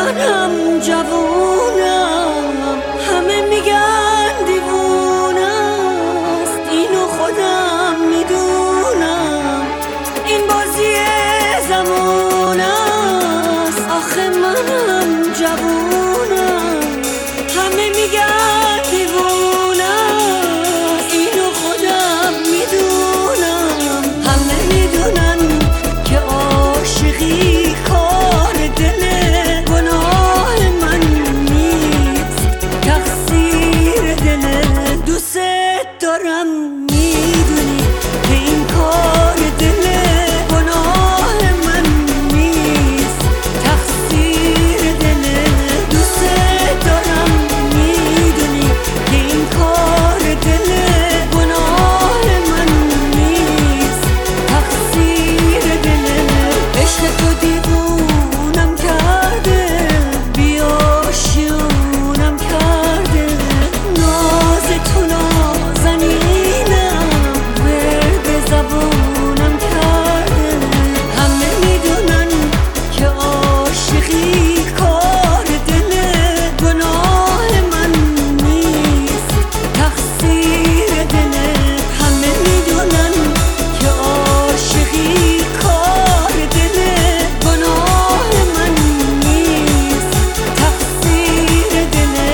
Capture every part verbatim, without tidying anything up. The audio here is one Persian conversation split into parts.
منم جوونم، همه میگن دیوونست، اینو خودم میدونم. این بازی زمونست، آخه منم جوونم، همه میگن دیوونست، اینو خودم میدونم. همه میدونن که عاشقی کار دله، گناه من نیست، تقصیر دله. دوست دارم میدونی که این کار دله، گناه من نیست، تقصیر دله. دوست دارم میدونی که این کار دله، گناه من نیست، تقصیر دله. عشق تو دیوونم کرده، بیاشیونم کرده، ناز تو نازنینم ورد زبونم کرده. همه میدونن که عاشقی کار دله، گناه من نیست، تقصیر دله. همه میدونن که عاشقی کار دله، گناه من نیست، تقصیر دله.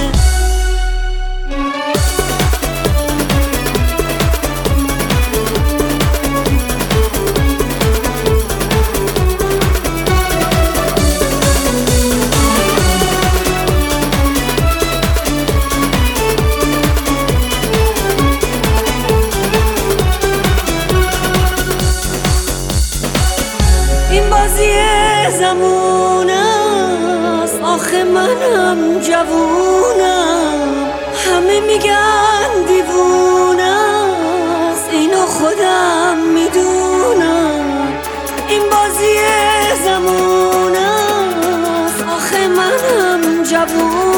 این بازی زمونست، آخه منم جوونم، همه میگن دیوونست، اینو خودم میدونم. این بازی زمونست، آخه منم جوونم.